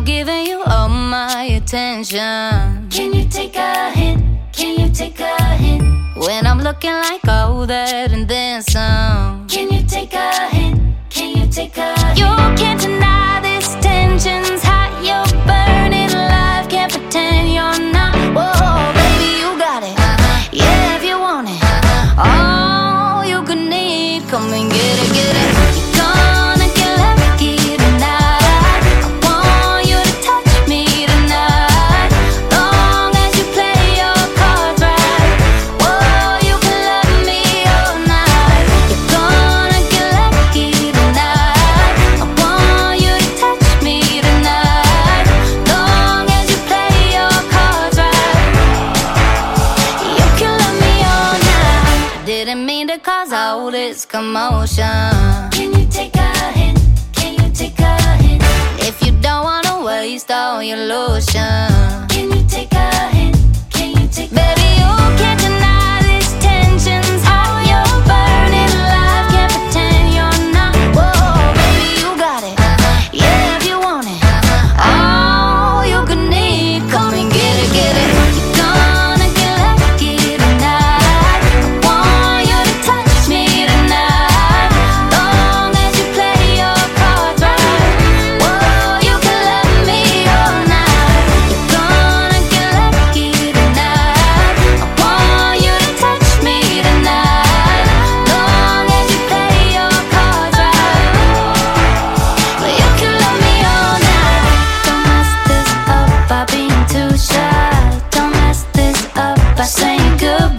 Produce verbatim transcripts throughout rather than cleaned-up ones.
giving you all my attention. Can you take a hint? Can you take a hint? When I'm looking like all that and then some. Can you take a hint? Can you take a hint? You can't deny this tension's hot. You're burning alive, can't pretend you're not. Whoa, baby, you got it. Uh-huh. Yeah, if you want it. Uh-huh. All you could need, come and get it, get it. You're gonna get lucky tonight. I want you to touch me tonight. Long as you play your cards right. Whoa, you can love me all night. You're gonna get lucky tonight. I want you to touch me tonight. Long as you play your cards right. You can love me all night. Didn't mean to cause all this commotion. Can you take a hint? Can you take a hint? If you don't wanna waste all your lotion, Can you take a hint? Can you take a baby, you can't deny this tension's hot. You're burning alive, can't pretend you're not. Whoa, baby, you got it. Uh-huh. Yeah, if you want it. Uh-huh. All you could need, come and get it, get it. You're gonna get lucky tonight. I want you to touch me tonight. Long as you play your cards right. Whoa, you can love me all night. You're gonna get lucky tonight. I want you to touch me tonight. Long as you play your cards right. Well, you can love me all night. Don't mess this up by being too shy. Don't mess this up by saying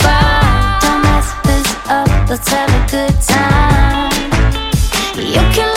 goodbye. Don't mess this up, let's have a good time. You can